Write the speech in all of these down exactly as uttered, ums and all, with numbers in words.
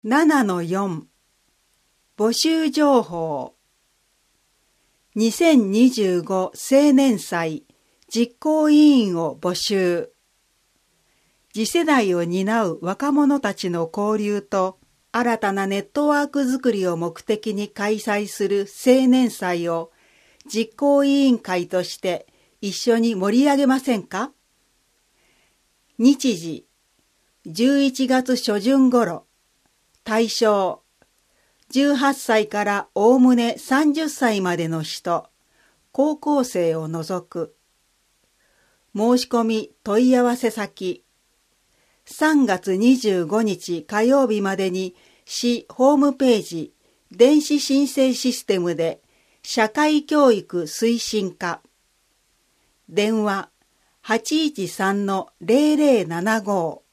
ななのよん 募集情報。にせんにじゅうご青年祭実行委員を募集。次世代を担う若者たちの交流と新たなネットワークづくりを目的に開催する青年祭を実行委員会として一緒に盛り上げませんか？日時じゅういちがつ初旬頃。対象じゅうはっさいからおおむねさんじゅっさいまでの人、高校生を除く。申し込み問い合わせ先さんがつにじゅうごにち火曜日までに市ホームページ電子申請システムで社会教育推進課電話 はちいちさんのゼロゼロななご。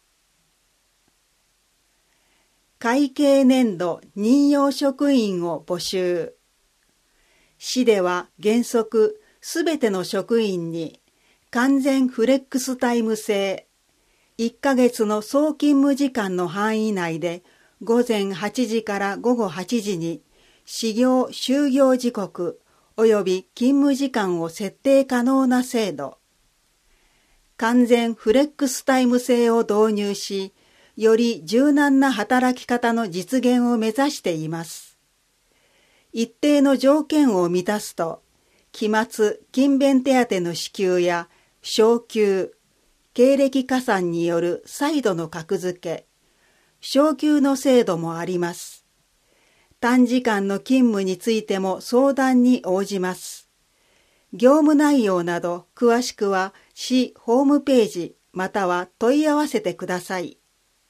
会計年度任用職員を募集。市では原則すべての職員に完全フレックスタイム制、いっかげつの総勤務時間の範囲内で午前はちじから午後はちじに始業終業時刻及び勤務時間を設定可能な制度。完全フレックスタイム制を導入し、より柔軟な働き方の実現を目指しています。一定の条件を満たすと、期末勤勉手当の支給や昇給、経歴加算による再度の格付け、昇給の制度もあります。短時間の勤務についても相談に応じます。業務内容など詳しくは市ホームページまたは問い合わせてください。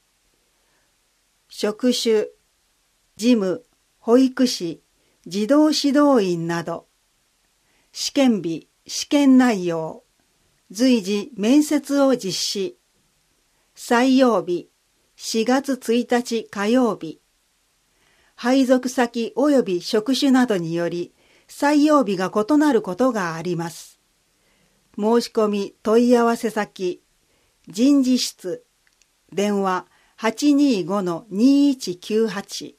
職種、事務、保育士、児童指導員など、試験日、試験内容、随時面接を実施、採用日、しがつついたち火曜日、配属先及び職種などにより採用日が異なることがあります。申し込み問い合わせ先、人事室、電話、はちにーごのにーいちきゅうはち。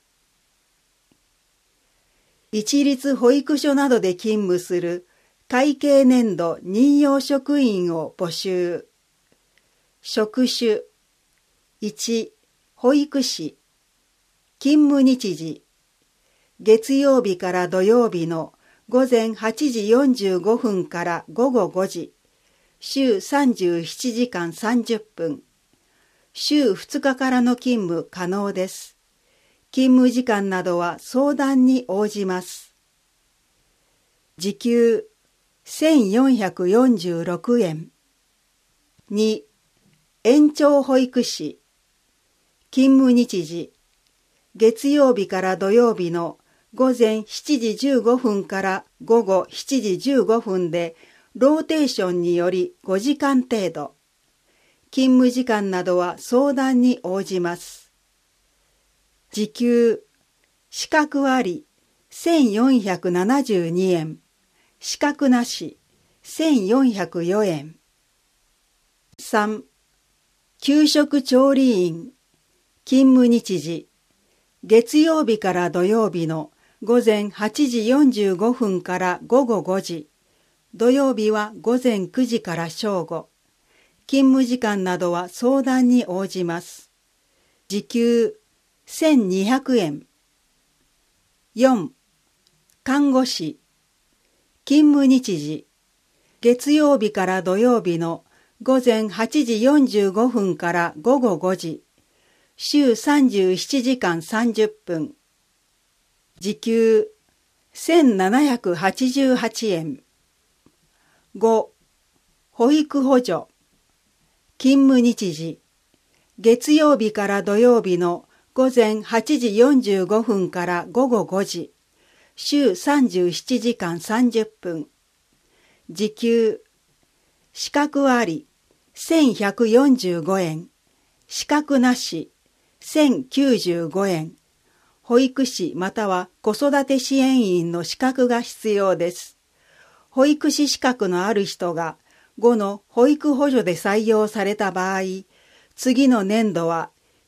一律保育所などで勤務する会計年度任用職員を募集。職種いち、保育士。勤務日時月曜日から土曜日の午前はちじよんじゅうごふんから午後ごじ、週さんじゅうななじかんさんじゅっぷん。週ふつかからの勤務可能です。勤務時間などは相談に応じます。時給せんよんひゃくよんじゅうろくえん。に、延長保育士。勤務日時月曜日から土曜日の午前しちじじゅうごふんから午後しちじじゅうごふんでローテーションによりごじかん程度。勤務時間などは相談に応じます。時給、資格あり、せんよんひゃくななじゅうにえん、資格なし、せんよんひゃくよえん。さん、給食調理員、勤務日時、月曜日から土曜日の午前はちじよんじゅうごふんから午後ごじ、土曜日は午前くじから正午。勤務時間などは相談に応じます。時給せんにひゃくえん。よん、看護師。勤務日時月曜日から土曜日の午前はちじよんじゅうごふんから午後ごじ、週さんじゅうななじかんさんじゅっぷん。時給せんななひゃくはちじゅうはちえん。ご、保育補助。勤務日時月曜日から土曜日の午前はちじよんじゅうごふんから午後ごじ、週さんじゅうななじかんさんじゅっぷん。時給資格ありせんひゃくよんじゅうごえん、資格なしせんきゅうじゅうごえん。保育士または子育て支援員の資格が必要です。保育士資格のある人がごの保育補助で採用された場合、次の年度は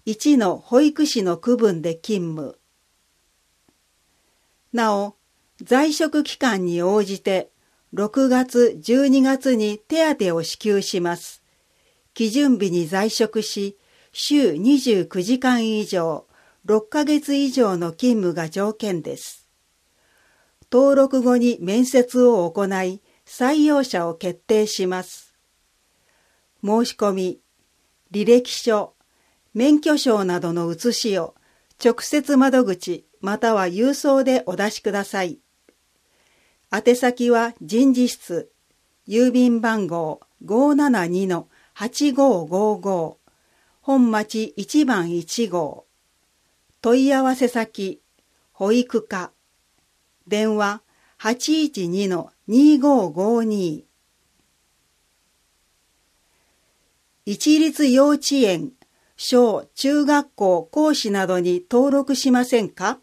いちの保育士の区分で勤務。なお、在職期間に応じてろくがつ、じゅうにがつに手当を支給します。基準日に在職し、週にじゅうくじかん以上、ろっかげつ以上の勤務が条件です。登録後に面接を行い、採用者を決定します。申し込み、履歴書、免許証などの写しを直接窓口または郵送でお出しください。宛先は人事室、郵便番号 ごーななにのはちごーごーごー、本町いちばんいち号。問い合わせ先、保育課。電話 はちいちにのにーごーごーにー。一律幼稚園、小中学校講師などに登録しませんか？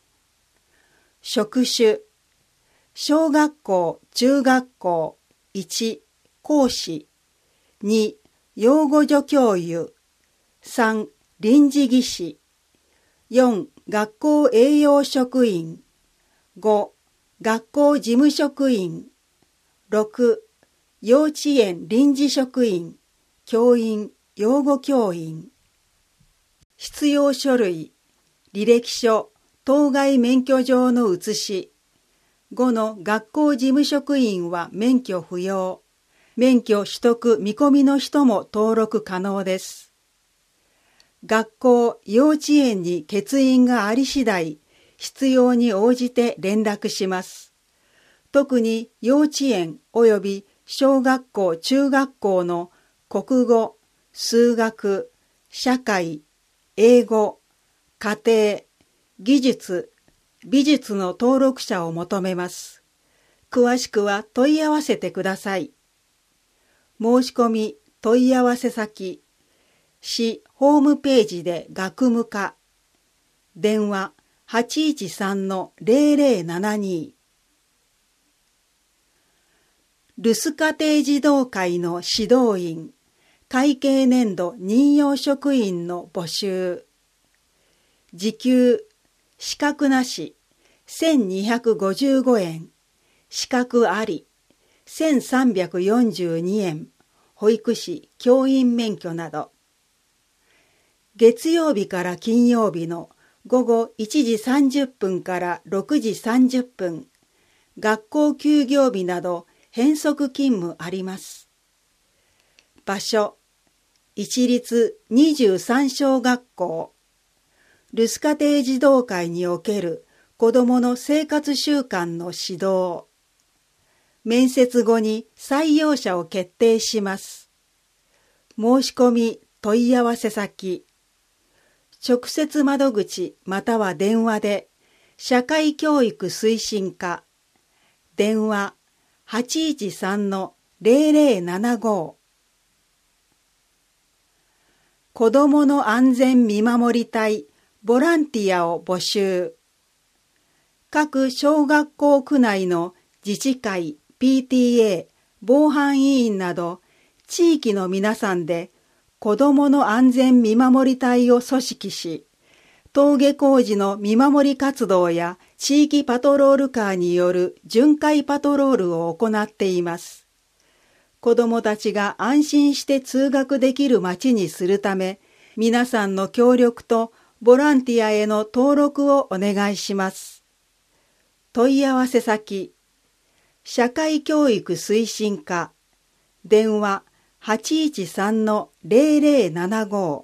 職種、小学校中学校いち講師、に養護助教諭、さん臨時技師、よん学校栄養職員、ご学校事務職員、ろく幼稚園臨時職員、教員、養護教員。必要書類、履歴書、当該免許状の写し。ごの学校事務職員は免許不要。免許取得見込みの人も登録可能です。学校、幼稚園に欠員があり次第、必要に応じて連絡します。特に幼稚園及び小学校、中学校の国語、数学、社会、英語、家庭、技術、美術の登録者を求めます。詳しくは問い合わせてください。申し込み、問い合わせ先、市ホームページで学務課、電話 はちいちさんのぜろぜろななに。留守家庭児童会の指導員、会計年度任用職員の募集。時給、資格なし、せんにひゃくごじゅうごえん、資格あり、せんさんびゃくよんじゅうにえん、保育士、教員免許など。月曜日から金曜日の午後いちじさんじゅっぷんからろくじさんじゅっぷん、学校休業日など変則勤務あります。場所、一律にじゅうさん小学校。留守家庭児童会における子どもの生活習慣の指導。面接後に採用者を決定します。申し込み、問い合わせ先。直接窓口または電話で、社会教育推進課。電話 はちいちさんのぜろぜろななご。子どもの安全見守り隊ボランティアを募集。各小学校区内の自治会、ピーティーエー、防犯委員など地域の皆さんで子どもの安全見守り隊を組織し、登下校時の見守り活動や地域パトロールカーによる巡回パトロールを行っています。子どもたちが安心して通学できる街にするため、皆さんの協力とボランティアへの登録をお願いします。問い合わせ先、社会教育推進課、電話 はちいちさんのぜろぜろななご。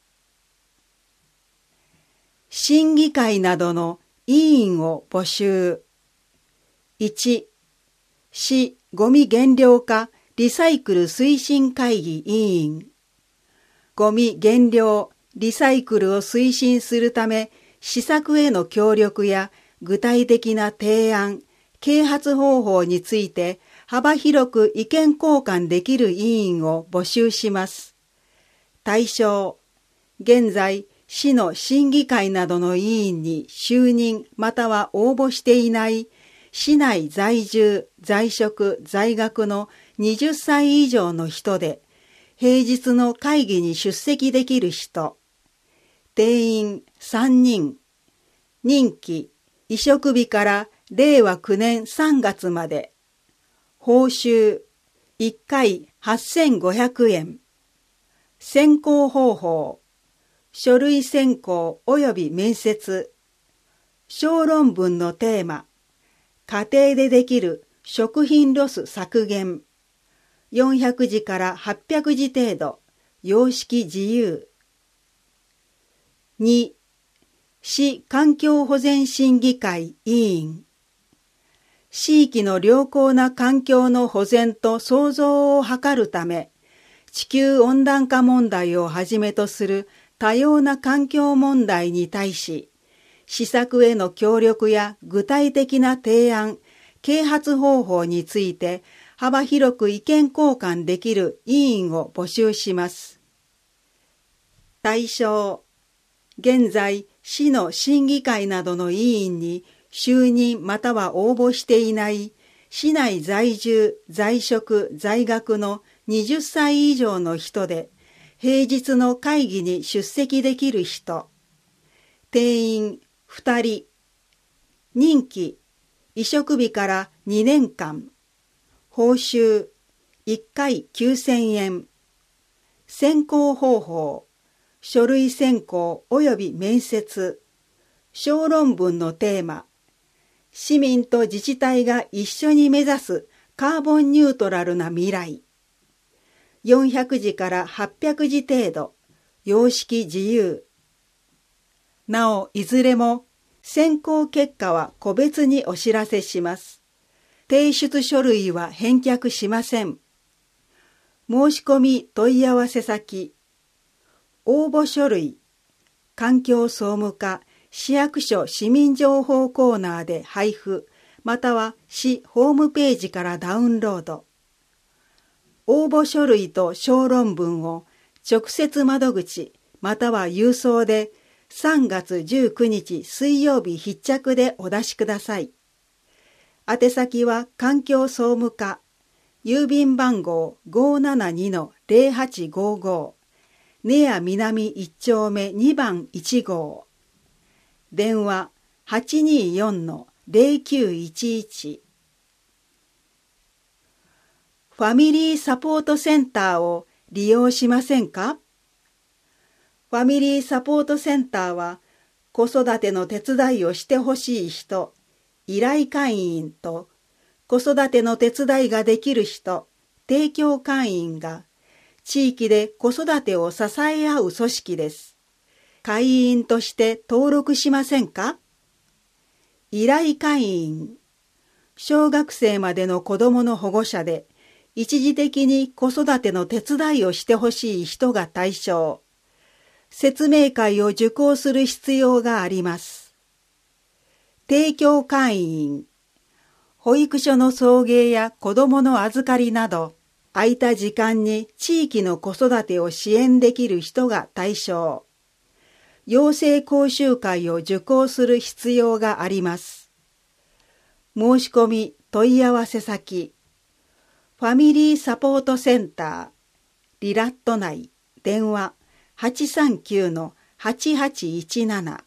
審議会などの委員を募集。いち、市ごみ減量化リサイクル推進会議委員。ごみ減量、リサイクルを推進するため、施策への協力や具体的な提案、啓発方法について幅広く意見交換できる委員を募集します。対象、現在、市の審議会などの委員に就任または応募していない市内在住、在職、在学のはたち以上の人で、平日の会議に出席できる人、 定員さんにん、任期、移植日かられいわきゅうねんさんがつまで、報酬、いっかいはっせんごひゃくえん、選考方法、書類選考及び面接、小論文のテーマ、家庭でできる食品ロス削減、よんひゃくじからはっぴゃくじ程度、様式自由。に、市環境保全審議会委員。地域の良好な環境の保全と創造を図るため、地球温暖化問題をはじめとする多様な環境問題に対し、施策への協力や具体的な提案、啓発方法について幅広く意見交換できる委員を募集します。対象、現在、市の審議会などの委員に就任または応募していない市内在住、在職、在学のはたち以上の人で、平日の会議に出席できる人、定員ふたり、任期、移植日からにねんかん、報酬、いっかいきゅうせんえん、選考方法、書類選考及び面接、小論文のテーマ、市民と自治体が一緒に目指すカーボンニュートラルな未来、よんひゃくじからはっぴゃくじ程度、様式自由。なお、いずれも選考結果は個別にお知らせします。提出書類は返却しません。申し込み問い合わせ先、応募書類、環境総務課市役所市民情報コーナーで配布、または市ホームページからダウンロード。応募書類と小論文を直接窓口または郵送でさんがつじゅうくにち水曜日必着でお出しください。宛先は環境総務課、郵便番号 ごーななにのぜろはちごーごー、根谷南いち丁目にばんいち号、電話 はちにーよんのぜろきゅういちいち。ファミリーサポートセンターを利用しませんか？ファミリーサポートセンターは、子育ての手伝いをしてほしい人、依頼会員と、子育ての手伝いができる人、提供会員が、地域で子育てを支え合う組織です。会員として登録しませんか？依頼会員、小学生までの子どもの保護者で、一時的に子育ての手伝いをしてほしい人が対象。説明会を受講する必要があります。提供会員、保育所の送迎や子どもの預かりなど、空いた時間に地域の子育てを支援できる人が対象。養成講習会を受講する必要があります。申し込み問い合わせ先、ファミリーサポートセンター、リラット内、電話はちさんきゅうのはちはちいちなな。